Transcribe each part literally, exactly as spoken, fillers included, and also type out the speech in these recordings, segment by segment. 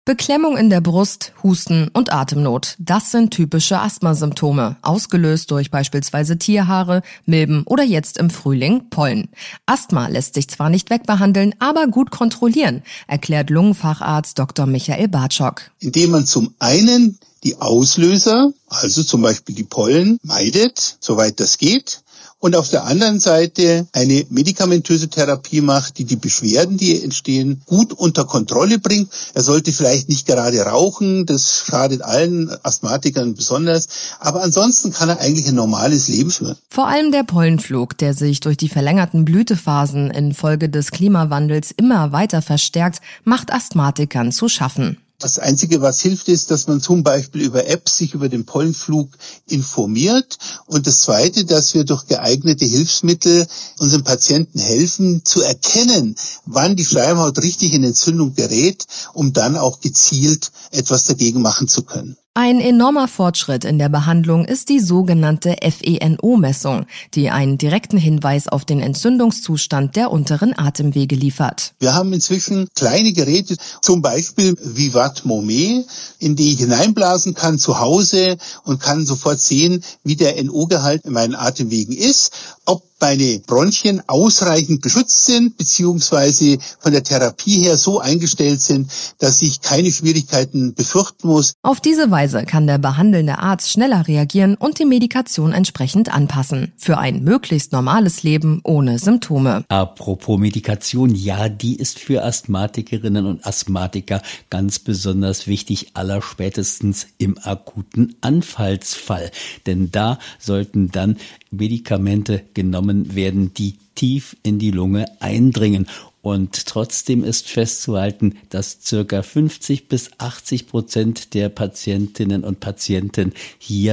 Beklemmung in der Brust, Husten und Atemnot. Das sind typische Asthmasymptome, ausgelöst durch beispielsweise Tierhaare, Milben oder jetzt im Frühling Pollen. Asthma lässt sich zwar nicht wegbehandeln, aber gut kontrollieren, erklärt Lungenfacharzt Doktor Michael Bartschok. Indem man zum einen die Auslöser, also zum Beispiel die Pollen, meidet, soweit das geht, und auf der anderen Seite eine medikamentöse Therapie macht, die die Beschwerden, die entstehen, gut unter Kontrolle bringt. Er sollte vielleicht nicht gerade rauchen, das schadet allen Asthmatikern besonders, aber ansonsten kann er eigentlich ein normales Leben führen. Vor allem der Pollenflug, der sich durch die verlängerten Blütephasen infolge des Klimawandels immer weiter verstärkt, macht Asthmatikern zu schaffen. Das Einzige, was hilft, ist, dass man zum Beispiel über Apps sich über den Pollenflug informiert. Und das Zweite, dass wir durch geeignete Hilfsmittel unseren Patienten helfen, zu erkennen, wann die Schleimhaut richtig in Entzündung gerät, um dann auch gezielt etwas dagegen machen zu können. Ein enormer Fortschritt in der Behandlung ist die sogenannte F E N O-Messung, die einen direkten Hinweis auf den Entzündungszustand der unteren Atemwege liefert. Wir haben inzwischen kleine Geräte, zum Beispiel Vivat-Mome, in die ich hineinblasen kann zu Hause und kann sofort sehen, wie der N O-Gehalt in meinen Atemwegen ist, ob meine Bronchien ausreichend beschützt sind, beziehungsweise von der Therapie her so eingestellt sind, dass ich keine Schwierigkeiten befürchten muss. Auf diese Weise kann der behandelnde Arzt schneller reagieren und die Medikation entsprechend anpassen. Für ein möglichst normales Leben ohne Symptome. Apropos Medikation, ja, die ist für Asthmatikerinnen und Asthmatiker ganz besonders wichtig, allerspätestens im akuten Anfallsfall. Denn da sollten dann Medikamente genommen werden, die tief in die Lunge eindringen. Und trotzdem ist festzuhalten, dass circa fünfzig bis achtzig Prozent der Patientinnen und Patienten hier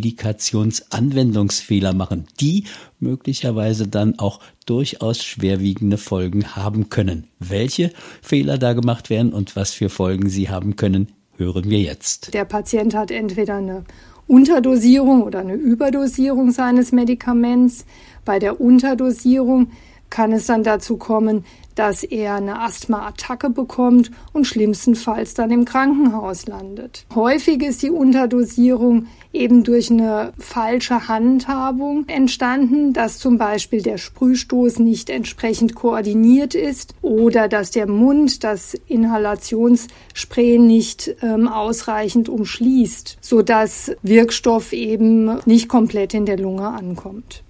Medikationsanwendungsfehler machen, die möglicherweise dann auch durchaus schwerwiegende Folgen haben können. Welche Fehler da gemacht werden und was für Folgen sie haben können, hören wir jetzt. Der Patient hat entweder eine Unterdosierung oder eine Überdosierung seines Medikaments. Bei der Unterdosierung kann es dann dazu kommen, dass er eine Asthma-Attacke bekommt und schlimmstenfalls dann im Krankenhaus landet. Häufig ist die Unterdosierung eben durch eine falsche Handhabung entstanden, dass zum Beispiel der Sprühstoß nicht entsprechend koordiniert ist oder dass der Mund das Inhalationsspray nicht ähm, ausreichend umschließt, sodass Wirkstoff eben nicht komplett in der Lunge ankommt.